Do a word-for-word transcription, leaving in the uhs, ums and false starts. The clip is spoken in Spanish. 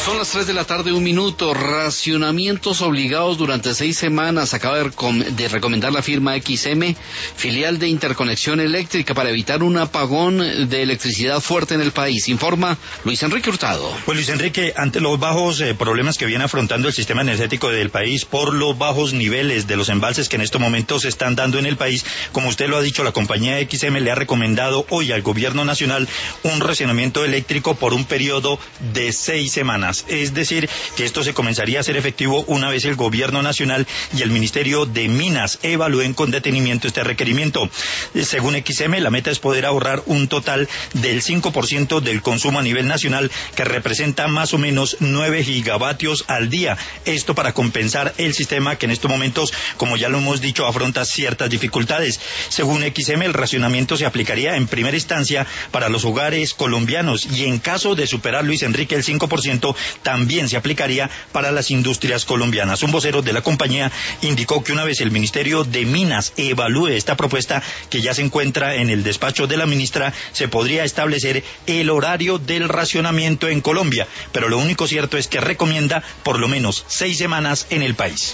Son las tres de la tarde, un minuto. Racionamientos obligados durante seis semanas. Acaba de, recom de recomendar la firma X M, filial de Interconexión Eléctrica, para evitar un apagón de electricidad fuerte en el país. Informa Luis Enrique Hurtado. Pues Luis Enrique, ante los bajos eh, problemas que viene afrontando el sistema energético del país por los bajos niveles de los embalses que en estos momentos se están dando en el país, como usted lo ha dicho, la compañía X M le ha recomendado hoy al gobierno nacional un racionamiento eléctrico por un periodo de seis semanas. Es decir, que esto se comenzaría a hacer efectivo una vez el gobierno nacional y el Ministerio de Minas evalúen con detenimiento este requerimiento. Según X M, la meta es poder ahorrar un total del cinco por ciento del consumo a nivel nacional, que representa más o menos nueve gigavatios al día. Esto para compensar el sistema que en estos momentos, como ya lo hemos dicho, afronta ciertas dificultades. Según X M, el racionamiento se aplicaría en primera instancia para los hogares colombianos y en caso de superar, Luis Enrique, el cinco por ciento, también se aplicaría para las industrias colombianas. Un vocero de la compañía indicó que una vez el Ministerio de Minas evalúe esta propuesta, que ya se encuentra en el despacho de la ministra, se podría establecer el horario del racionamiento en Colombia, pero lo único cierto es que recomienda por lo menos seis semanas en el país.